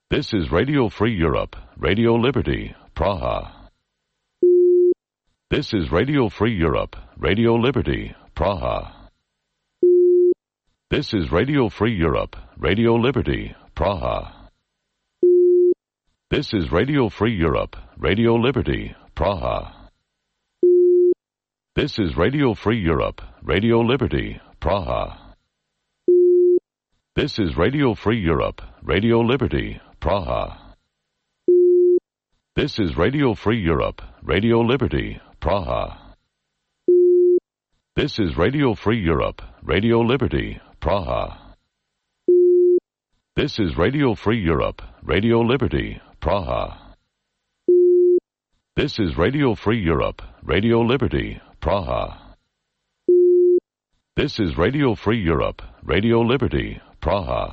This is Radio Free Europe, Radio Liberty, Praha. This is Radio Free Europe, Radio Liberty, Praha. This is Radio Free Europe, Radio Liberty, Praha. This is Radio Free Europe, Radio Liberty, Praha. This is Radio Free Europe, Radio Liberty, Praha. This is Radio Free Europe, Radio Liberty, Praha. This is Radio Free Europe, Radio Liberty, Praha. This is Radio Free Europe, Radio Liberty, Praha. This is Radio Free Europe, Radio Liberty, Praha. This is Radio Free Europe, Radio Liberty, Praha. This is Radio Free Europe, Radio Liberty, Praha.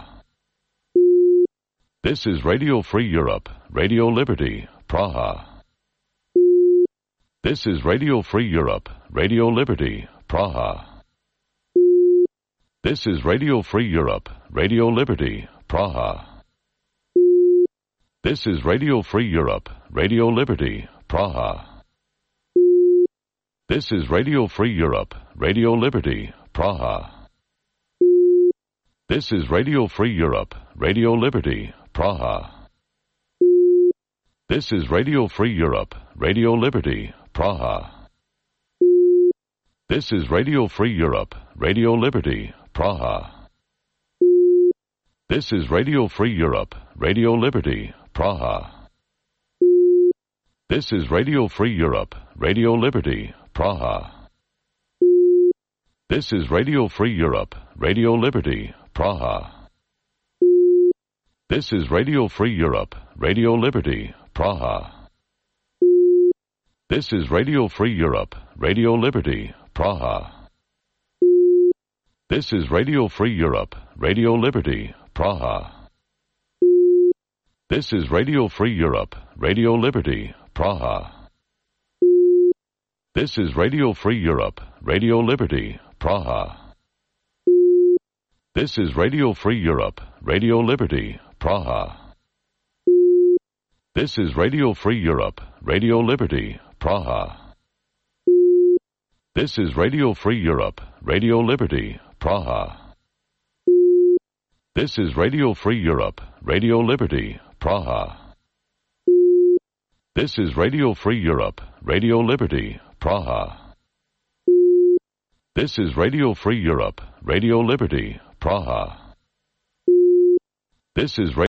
This is Radio Free Europe, Radio Liberty, Praha. This is Radio Free Europe, Radio Liberty, Praha. This is Radio Free Europe, Radio Liberty, Praha. This is Radio Free Europe, Radio Liberty, Praha. This is Radio Free Europe, Radio Liberty, Praha. This is Radio Free Europe, Radio Liberty, Praha. This is Radio Free Europe, Radio Liberty, Praha. This is Radio Free Europe, Radio Liberty, Praha. This is Radio Free Europe, Radio Liberty, Praha. This is Radio Free Europe, Radio Liberty, Praha. This is Radio Free Europe, Radio Liberty, Praha. This is Radio Free Europe, Radio Liberty, Praha. This is Radio Free Europe, Radio Liberty, Praha. This is Radio Free Europe, Radio Liberty, Praha. This is Radio Free Europe, Radio Liberty, Praha. This is Radio Free Europe, Radio Liberty, Praha. This is Radio Free Europe, Radio Liberty, Praha. This is Radio Free Europe, Radio Liberty, Praha. This is Radio Free Europe, Radio Liberty, Praha. This is Radio Free Europe, Radio Liberty, Praha. This is Radio Free Europe, Radio Liberty, Praha. This is Radio Free Europe, Radio Liberty, Praha. This is